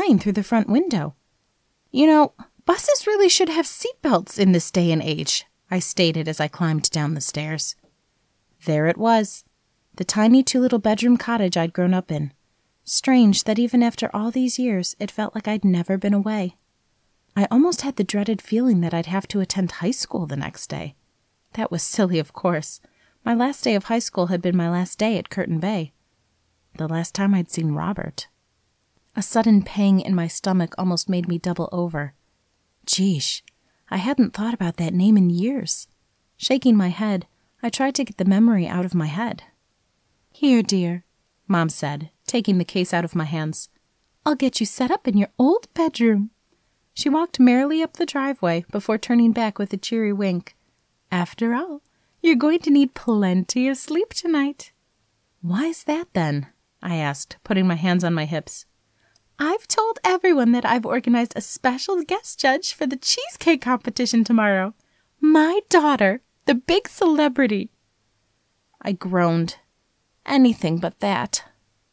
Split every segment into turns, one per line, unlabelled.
flying through the front window. You know, buses really should have seatbelts in this day and age, I stated as I climbed down the stairs. There it was, the tiny 2-little-bedroom cottage I'd grown up in. Strange that even after all these years, it felt like I'd never been away. I almost had the dreaded feeling that I'd have to attend high school the next day. That was silly, of course. My last day of high school had been my last day at Curtin Bay. The last time I'd seen Robert. A sudden pang in my stomach almost made me double over. Geesh, I hadn't thought about that name in years. Shaking my head, I tried to get the memory out of my head. Here, dear, Mom said, taking the case out of my hands. I'll get you set up in your old bedroom. She walked merrily up the driveway before turning back with a cheery wink. After all, you're going to need plenty of sleep tonight. Why's that, then? I asked, putting my hands on my hips. I've told everyone that I've organized a special guest judge for the cheesecake competition tomorrow. My daughter, the big celebrity. I groaned. Anything but that.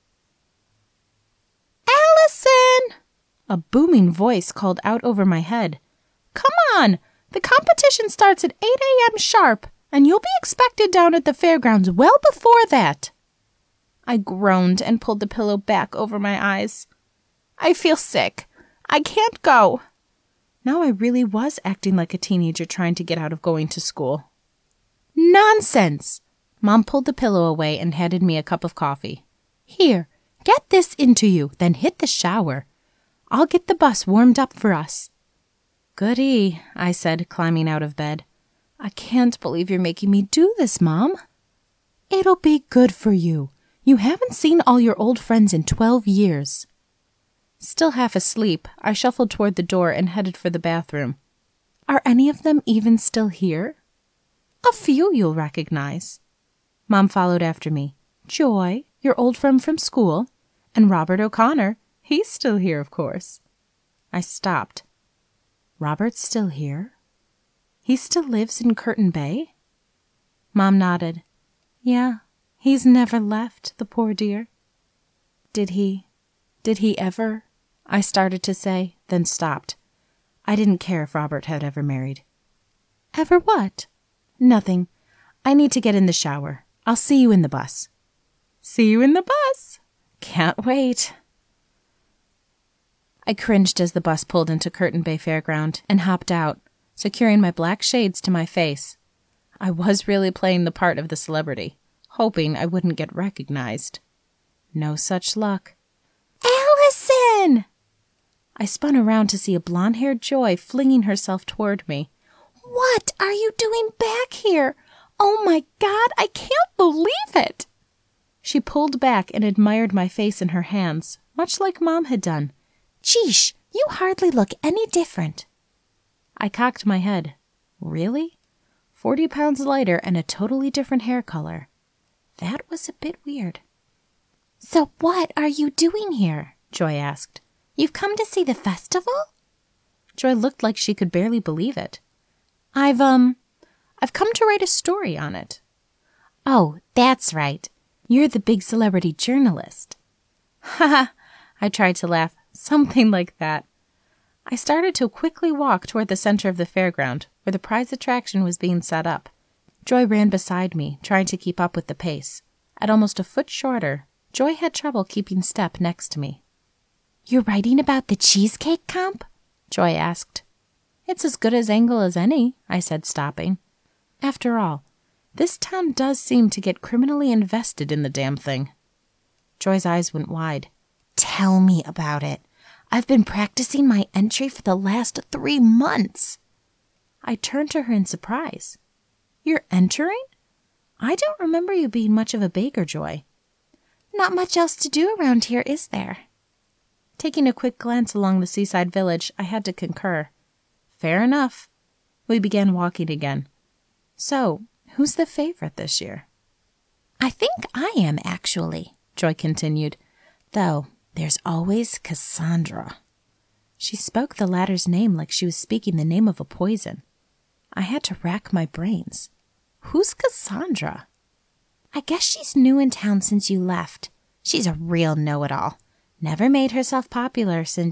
Allison! A booming voice called out over my head. Come on! The competition starts at 8 a.m. sharp, and you'll be expected down at the fairgrounds well before that. I groaned and pulled the pillow back over my eyes. I feel sick. I can't go. Now I really was acting like a teenager trying to get out of going to school. Nonsense! Mom pulled the pillow away and handed me a cup of coffee. Here, get this into you, then hit the shower. I'll get the bus warmed up for us. Goody, I said, climbing out of bed. I can't believe you're making me do this, Mom. It'll be good for you. You haven't seen all your old friends in 12 years. Still half asleep, I shuffled toward the door and headed for the bathroom. Are any of them even still here? A few you'll recognize. Mom followed after me. Joy, your old friend from school, and Robert O'Connor. He's still here, of course. I stopped. Robert's still here? He still lives in Curtin Bay? Mom nodded. Yeah, he's never left, the poor dear. Did he ever? I started to say, then stopped. I didn't care if Robert had ever married. Ever what? Nothing. I need to get in the shower. I'll see you in the bus. See you in the bus. Can't wait. I cringed as the bus pulled into Curtin Bay Fairground and hopped out, securing my black shades to my face. I was really playing the part of the celebrity, hoping I wouldn't get recognized. No such luck. Allison! I spun around to see a blonde-haired Joy flinging herself toward me. What are you doing back here? Oh my God, I can't believe it! She pulled back and admired my face in her hands, much like Mom had done. Geesh, you hardly look any different. I cocked my head. Really? 40 pounds lighter and a totally different hair color. That was a bit weird. So what are you doing here? Joy asked. You've come to see the festival? Joy looked like she could barely believe it. I've come to write a story on it. Oh, that's right. You're the big celebrity journalist. Ha ha, I tried to laugh. Something like that. I started to quickly walk toward the center of the fairground, where the prize attraction was being set up. Joy ran beside me, trying to keep up with the pace. At almost a foot shorter, Joy had trouble keeping step next to me. You're writing about the cheesecake comp? Joy asked. It's as good as angle as any, I said, stopping. After all, this town does seem to get criminally invested in the damn thing. Joy's eyes went wide. Tell me about it. I've been practicing my entry for the last 3 months. I turned to her in surprise. You're entering? I don't remember you being much of a baker, Joy. Not much else to do around here, is there? Taking a quick glance along the seaside village, I had to concur. Fair enough. We began walking again. So, who's the favorite this year? I think I am, actually, Joy continued. Though, there's always Cassandra. She spoke the latter's name like she was speaking the name of a poison. I had to rack my brains. Who's Cassandra? I guess she's new in town since you left. She's a real know-it-all. Never made herself popular since